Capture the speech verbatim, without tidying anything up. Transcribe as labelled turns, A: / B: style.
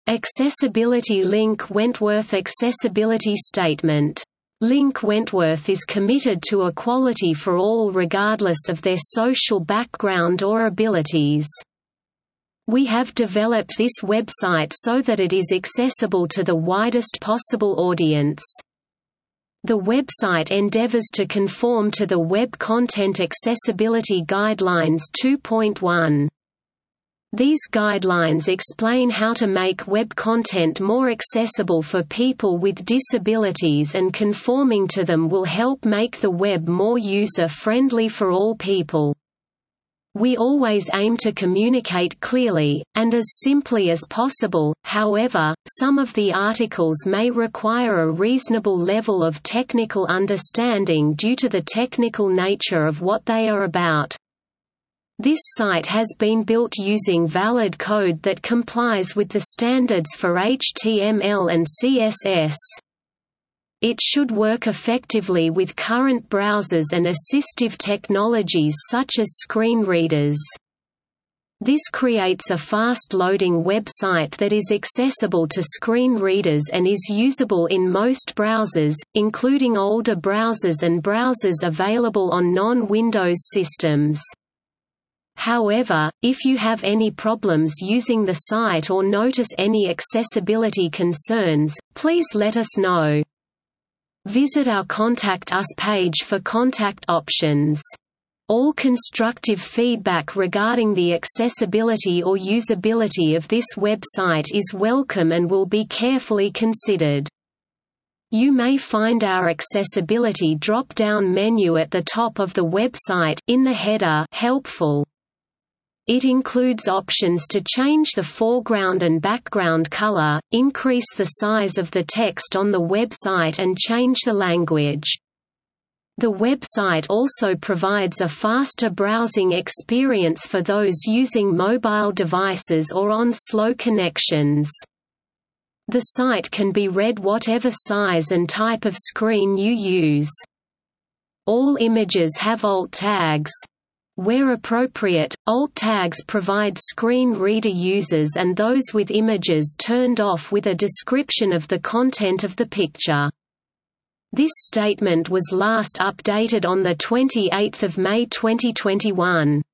A: Accessibility link Wentworth Accessibility Statement. Link Wentworth is committed to equality for all regardless of their social background or abilities. We have developed this website so that it is accessible to the widest possible audience. The website endeavors to conform to the Web Content Accessibility Guidelines two point one. These guidelines explain how to make web content more accessible for people with disabilities, and conforming to them will help make the web more user-friendly for all people. We always aim to communicate clearly, and as simply as possible. However, some of the articles may require a reasonable level of technical understanding due to the technical nature of what they are about. This site has been built using valid code that complies with the standards for H T M L and C S S. It should work effectively with current browsers and assistive technologies such as screen readers. This creates a fast-loading website that is accessible to screen readers and is usable in most browsers, including older browsers and browsers available on non-Windows systems. However, if you have any problems using the site or notice any accessibility concerns, please let us know. Visit our Contact Us page for contact options. All constructive feedback regarding the accessibility or usability of this website is welcome and will be carefully considered. You may find our accessibility drop-down menu at the top of the website in the header helpful. It includes options to change the foreground and background color, increase the size of the text on the website, and change the language. The website also provides a faster browsing experience for those using mobile devices or on slow connections. The site can be read whatever size and type of screen you use. All images have alt tags. Where appropriate, alt tags provide screen reader users and those with images turned off with a description of the content of the picture. This statement was last updated on the twenty-eighth of May twenty twenty-one.